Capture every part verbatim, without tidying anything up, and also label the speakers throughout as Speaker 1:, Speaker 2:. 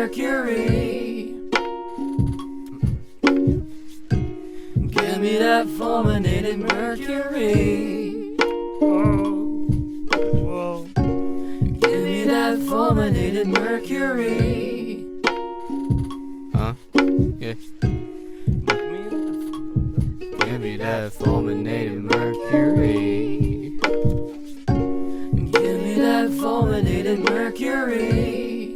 Speaker 1: mercury. Give me that fulminated mercury.
Speaker 2: Whoa. Whoa.
Speaker 1: Give me that fulminated mercury.
Speaker 2: Huh? Yeah. Give me that fulminated mercury.
Speaker 1: Give me that fulminated mercury.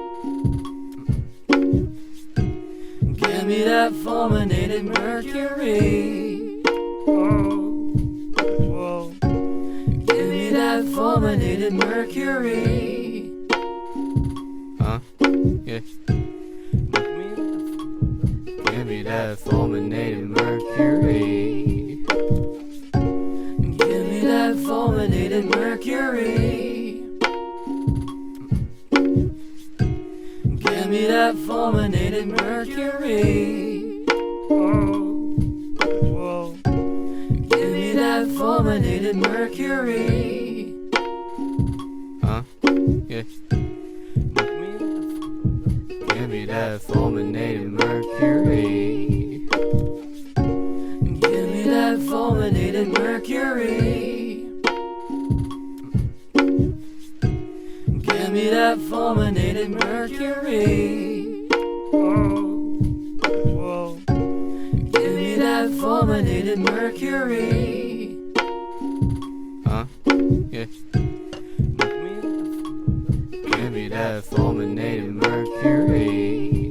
Speaker 1: Give me that fulminated mercury.
Speaker 2: Whoa. Whoa.
Speaker 1: Give me that fulminated mercury.
Speaker 2: Huh? Yeah. Give me that fulminated mercury.
Speaker 1: Give me that fulminated mercury. Give me that fulminated mercury.
Speaker 2: Whoa. Whoa.
Speaker 1: Give me that fulminated mercury.
Speaker 2: Huh? Yeah. Give me that fulminated mercury.
Speaker 1: Give me that fulminated mercury. Give me that fulminated mercury.
Speaker 2: Whoa. Whoa.
Speaker 1: Give me that fulminated mercury.
Speaker 2: Huh? Yeah. Give me that fulminated mercury.